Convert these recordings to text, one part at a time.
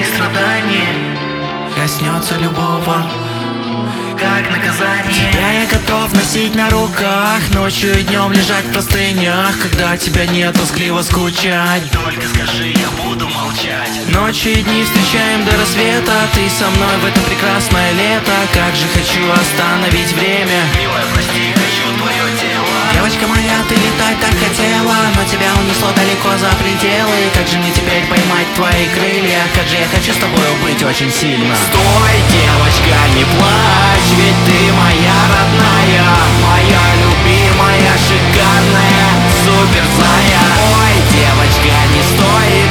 страдания коснется любого, как наказание. Тебя я готов носить на руках, ночью и днем лежать в простынях. Когда тебя нет, тоскливо скучать. Только скажи, я буду молчать. Ночи и дни встречаем до рассвета. Ты со мной в это прекрасное лето. Как же хочу остановить время. Милая, прости, хочу твое тело. Девочка моя, ты летать так хотела, но тебя унесло далеко за пределы. Как же мне теперь поймать твои крылья? Как же я хочу с тобой быть очень сильно. Стой, девочка, не плачь, ведь ты моя родная, моя любимая, шикарная, супер злая. Ой, девочка, не стоит.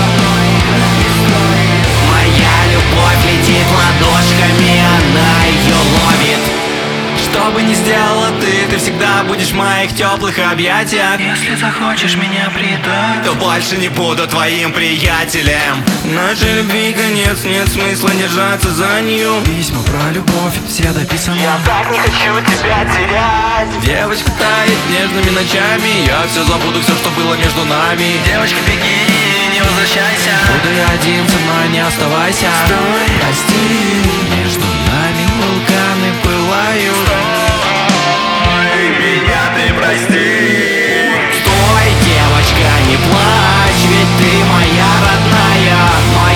Моя любовь летит ладошками, она ее ловит. Что бы ни сделала ты всегда будешь в моих теплых объятиях. Если захочешь меня предать, то больше не буду твоим приятелем. Нашей любви конец, нет смысла держаться за нее. Письма про любовь, все дописаны. Я так не хочу тебя терять. Девочка тает нежными ночами, я все забуду, все, что было между нами. Девочка, беги, не возвращайся. Буду я один, со мной не оставайся. Стой, прости, между нами вулканы пылают. Прости. Стой, девочка, не плачь, ведь ты моя родная, моя